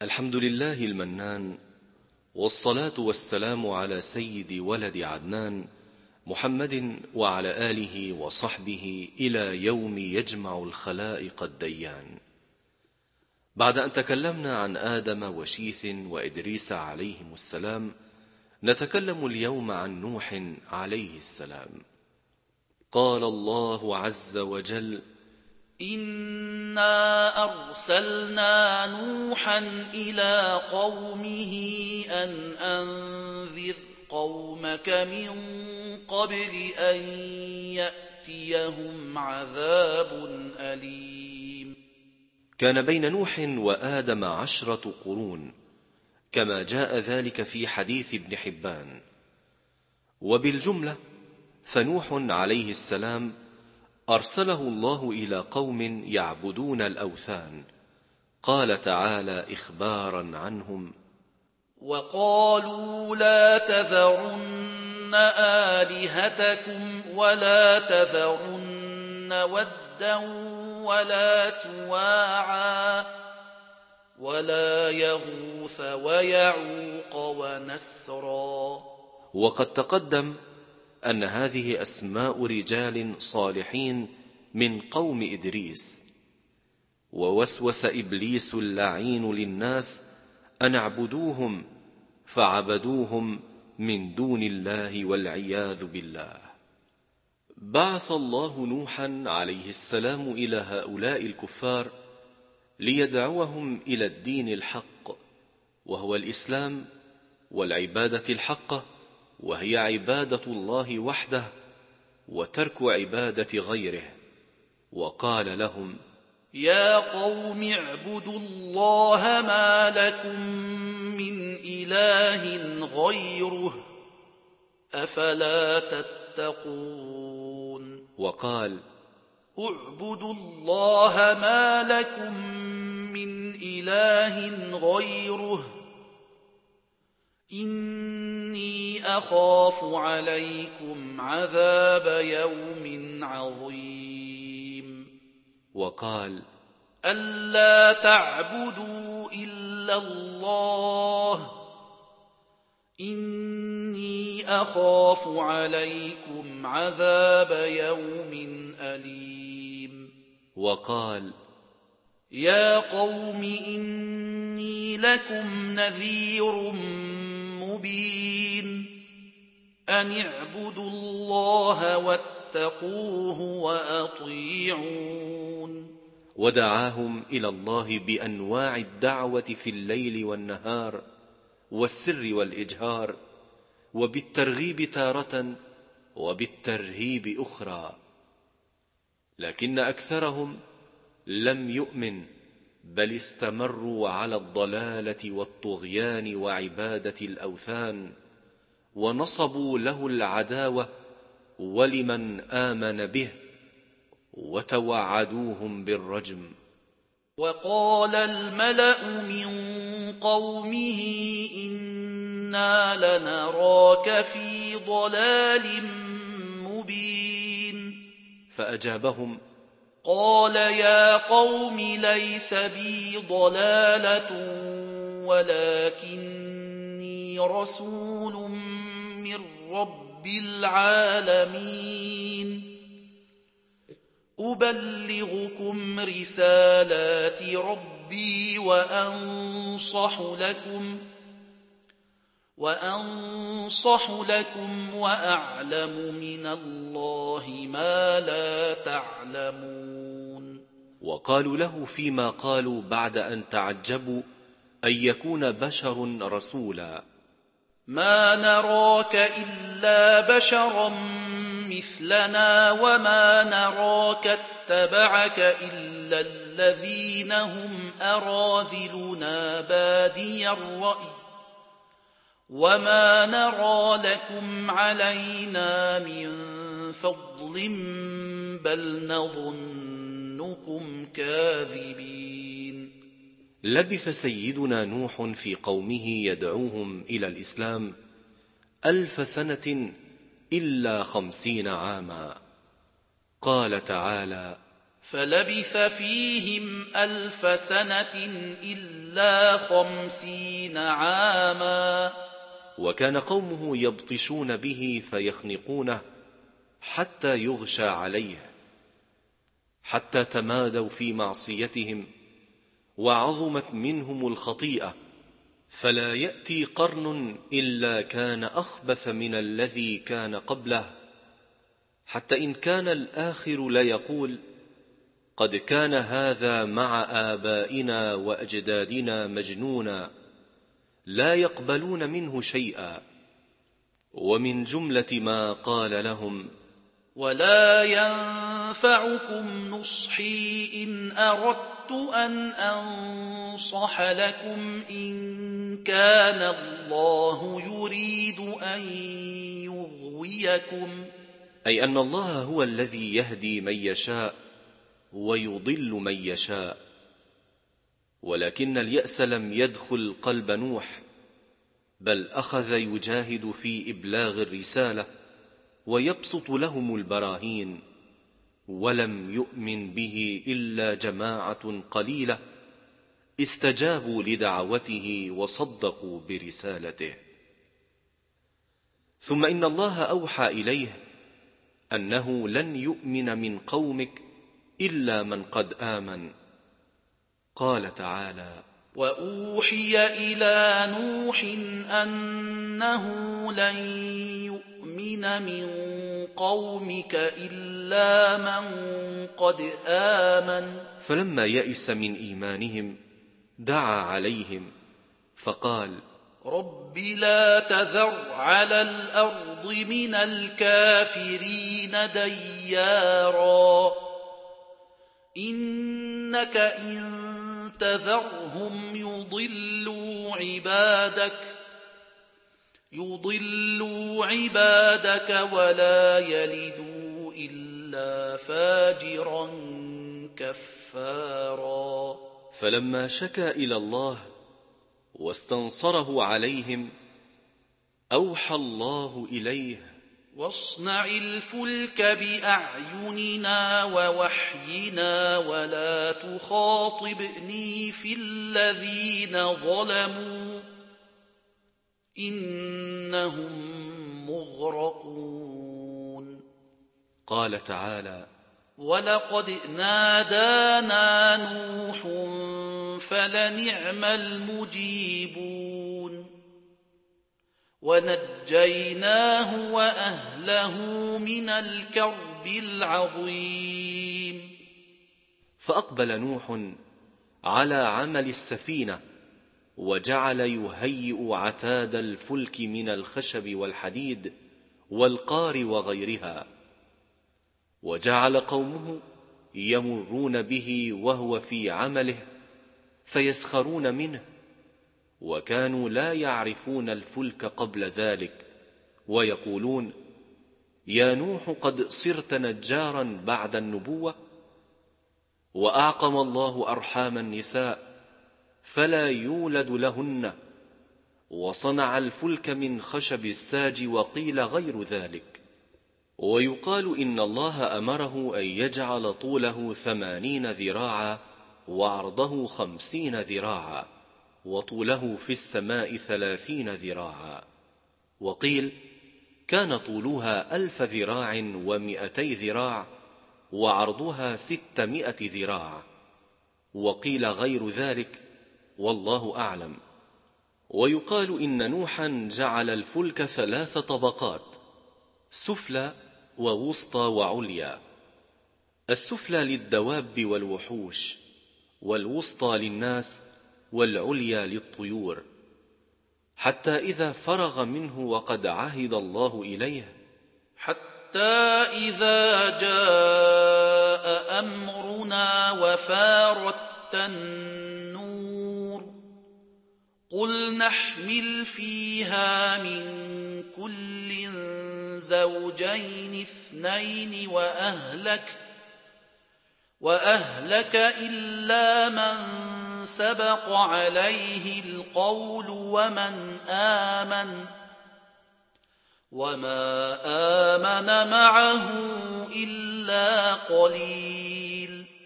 الحمد لله المنان، والصلاة والسلام على سيد ولد عدنان محمد وعلى آله وصحبه إلى يوم يجمع الخلائق الديان. بعد أن تكلمنا عن آدم وشيث وإدريس عليهم السلام، نتكلم اليوم عن نوح عليه السلام. قال الله عز وجل: إنا أرسلنا نوحا إلى قومه أن أنذر قومك من قبل أن يأتيهم عذاب أليم. كان بين نوح وآدم 10 قرون، كما جاء ذلك في حديث ابن حبان. وبالجملة فنوح عليه السلام أرسله الله إلى قوم يعبدون الأوثان. قال تعالى إخبارا عنهم: وقالوا لا تذرن آلهتكم ولا تذرن ودا ولا سواعا ولا يغوث ويعوق ونسرا. وقد تقدم أن هذه أسماء رجال صالحين من قوم إدريس. ووسوس إبليس اللعين للناس أن اعبدوهم، فعبدوهم من دون الله والعياذ بالله. بعث الله نوحا عليه السلام إلى هؤلاء الكفار ليدعوهم إلى الدين الحق، وهو الإسلام، والعبادة الحقة وهي عبادة الله وحده وترك عبادة غيره. وقال لهم: يا قوم اعبدوا الله ما لكم من إله غيره أفلا تتقون. وقال: اعبدوا الله ما لكم من إله غيره إني أخاف عليكم عذاب يوم عظيم. وقال: ألا تعبدوا إلا الله إني أخاف عليكم عذاب يوم أليم. وقال: يا قوم إني لكم نذير مبين أن اعبدوا الله واتقوه وأطيعون. ودعاهم إلى الله بأنواع الدعوة في الليل والنهار والسر والإجهار، وبالترغيب تارة وبالترهيب أخرى، لكن أكثرهم لم يؤمن، بل استمروا على الضلالة والطغيان وعبادة الأوثان، ونصبوا له العداوة ولمن آمن به، وتوعدوهم بالرجم. وقال الملأ من قومه إنا لنراك في ضلال مبين. فأجابهم: قال يا قوم ليس بي ضلالة ولكني رسول من رب العالمين أبلغكم رسالات ربي وأنصح لكم وأعلم من الله ما لا تعلمون. وقالوا له فيما قالوا بعد أن تعجبوا أن يكون بشر رسولا: ما نراك إلا بشرا مثلنا وما نراك اتبعك إلا الذين هم أراذلنا بادي الرأي وما نرى لكم علينا من فضل بل نظنكم كاذبين. لبث سيدنا نوح في قومه يدعوهم إلى الإسلام 1000 سنة إلا 50 عاما. قال تعالى: فلبث فيهم 1000 سنة إلا 50 عاما. وكان قومه يبطشون به فيخنقونه حتى يغشى عليه، حتى تمادوا في معصيتهم وعظمت منهم الخطيئة، فلا يأتي قرن إلا كان أخبث من الذي كان قبله، حتى إن كان الآخر ليقول قد كان هذا مع آبائنا وأجدادنا مجنونا لا يقبلون منه شيئا. ومن جملة ما قال لهم: ولا ينفعكم نصحي إن أردت أن أنصح لكم إن كان الله يريد أن يغويكم. أي أن الله هو الذي يهدي من يشاء ويضل من يشاء، ولكن اليأس لم يدخل قلب نوح، بل أخذ يجاهد في إبلاغ الرسالة ويبسط لهم البراهين، ولم يؤمن به إلا جماعة قليلة استجابوا لدعوته وصدقوا برسالته. ثم إن الله أوحى إليه أنه لن يؤمن من قومك إلا من قد آمن. قال تعالى: وأوحي إلى نوح أنه لن يؤمن من قومك إلا من قد آمن. فلما يئس من إيمانهم دعا عليهم فقال: رب لا تذر على الأرض من الكافرين ديارا إنك إن تذرهم يضلوا عبادك ولا يلدوا إلا فاجرا كفارا. فلما شكا إلى الله واستنصره عليهم أوحى الله إليه: واصنع الفلك بأعيننا ووحينا ولا تخاطبني في الذين ظلموا إنهم مغرقون. قال تعالى: ولقد نادانا نوح فلنعم المجيبون ونجيناه وأهله من الكرب العظيم. فأقبل نوح على عمل السفينة وجعل يهيئ عتاد الفلك من الخشب والحديد والقار وغيرها، وجعل قومه يمرون به وهو في عمله فيسخرون منه، وكانوا لا يعرفون الفلك قبل ذلك، ويقولون: يا نوح قد صرت نجارا بعد النبوة. وأعقم الله أرحام النساء فلا يولد لهن، وصنع الفلك من خشب الساج، وقيل غير ذلك. ويقال إن الله أمره أن يجعل طوله 80 ذراعا وعرضه 50 ذراعا وطوله في السماء 30 ذراعا. وقيل كان طولها 1000 ذراع و200 ذراع وعرضها 600 ذراع، وقيل غير ذلك، والله أعلم. ويقال إن نوحا جعل الفلك 3 طبقات: سفلى ووسطى وعليا. السفلى للدواب والوحوش، والوسطى للناس، والعليا للطيور، حتى إذا فرغ منه وقد عهد الله إليه، حتى إذا جاء أمرنا وفارت النور قل نحمل فيها من كل زوجين 2 وأهلك إلا من سبق عليه القول ومن آمن وما آمن معه إلا قليل.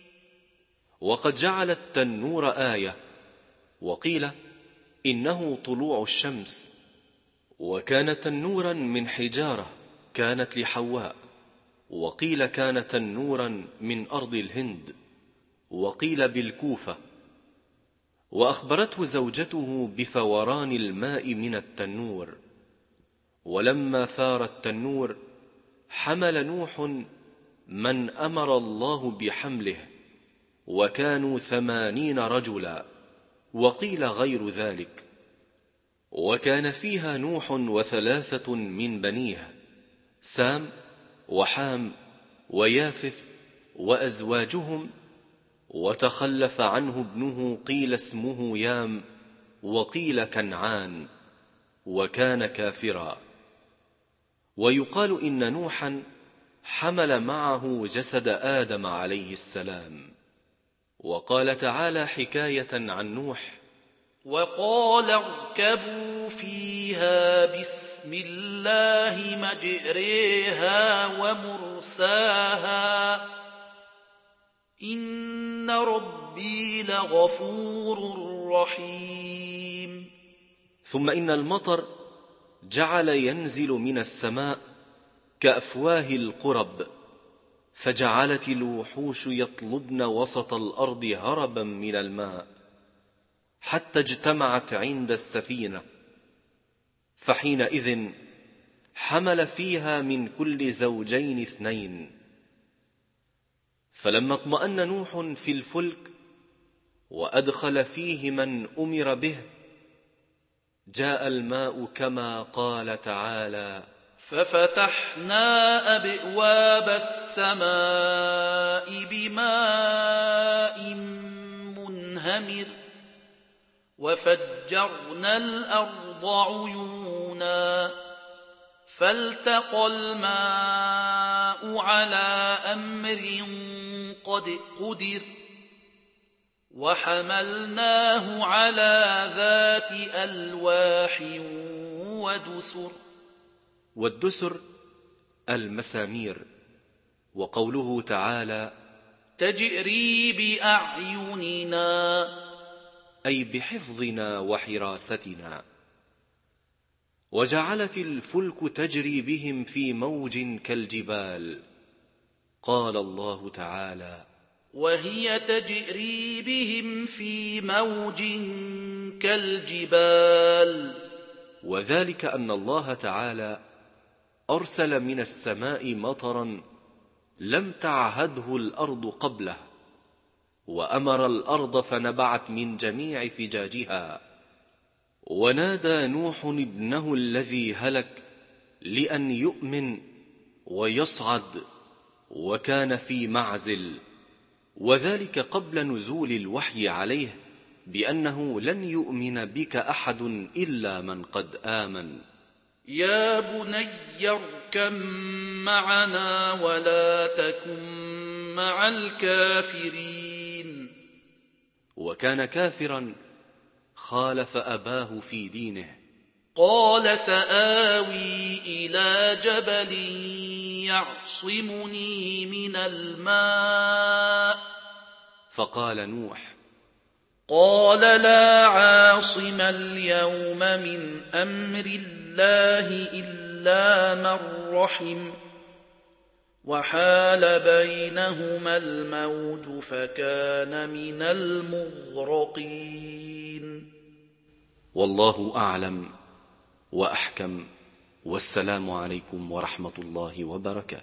وقد جعل التنور آية، وقيل إنه طلوع الشمس، وكان تنورا من حجارة كانت لحواء، وقيل كان تنورا من أرض الهند، وقيل بالكوفة. وأخبرته زوجته بفوران الماء من التنور، ولما ثار التنور حمل نوح من أمر الله بحمله، وكانوا 80 رجلا، وقيل غير ذلك. وكان فيها نوح و3 من بنيه، سام وحام ويافث وأزواجهم، وتخلف عنه ابنه قيل اسمه يام، وقيل كنعان، وكان كافرا. ويقال إن نوحا حمل معه جسد آدم عليه السلام. وقال تعالى حكاية عن نوح: وقال اركبوا فيها بسم الله مجريها ومرساها إن ربي لغفور رحيم. ثم إن المطر جعل ينزل من السماء كأفواه القرب، فجعلت الوحوش يطلبن وسط الأرض هربا من الماء، حتى اجتمعت عند السفينة، فحينئذ حمل فيها من كل زوجين 2. فلما اطمأن نوح في الفلك وأدخل فيه من أمر به، جاء الماء كما قال تعالى: ففتحنا أبواب السماء بماء منهمر وفجرنا الأرض عيونا فالتقى الماء على أمر قد قدر وحملناه على ذات ألواح ودسر. والدسر المسامير. وقوله تعالى: تجري بأعيننا، أي بحفظنا وحراستنا. وجعلت الفلك تجري بهم في موج كالجبال. قال الله تعالى: وهي تجري بهم في موج كالجبال. وذلك أن الله تعالى أرسل من السماء مطرا لم تعهده الأرض قبله، وأمر الأرض فنبعت من جميع فجاجها. ونادى نوح ابنه الذي هلك لأن يؤمن ويصعد، وكان في معزل، وذلك قبل نزول الوحي عليه بأنه لن يؤمن بك أحد إلا من قد آمن. يا بني اركب معنا ولا تكن مع الكافرين. وكان كافرا، خالف أباه في دينه. قال سآوي إلى جبل يعصمني من الماء. فقال نوح: قال لا عاصم اليوم من أمر الله إلا من رحم وحال بينهما الموج فكان من المغرقين. والله أعلم وأحكم، والسلام عليكم ورحمة الله وبركاته.